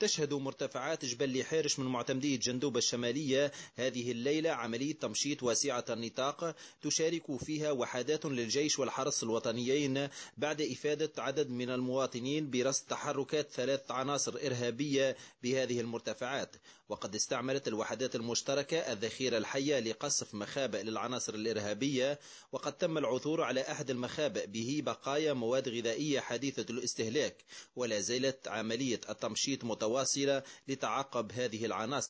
تشهد مرتفعات جبل حيرش من معتمدية جندوب الشمالية هذه الليلة عملية تمشيط واسعة النطاق تشارك فيها وحدات للجيش والحرس الوطنيين بعد إفادة عدد من المواطنين برصد تحركات 3 عناصر إرهابية بهذه المرتفعات. وقد استعملت الوحدات المشتركة الذخيرة الحية لقصف مخابئ للعناصر الإرهابية، وقد تم العثور على أحد المخابئ به بقايا مواد غذائية حديثة الاستهلاك، ولا زالت عملية التمشيط متواصلة لتعقب هذه العناصر.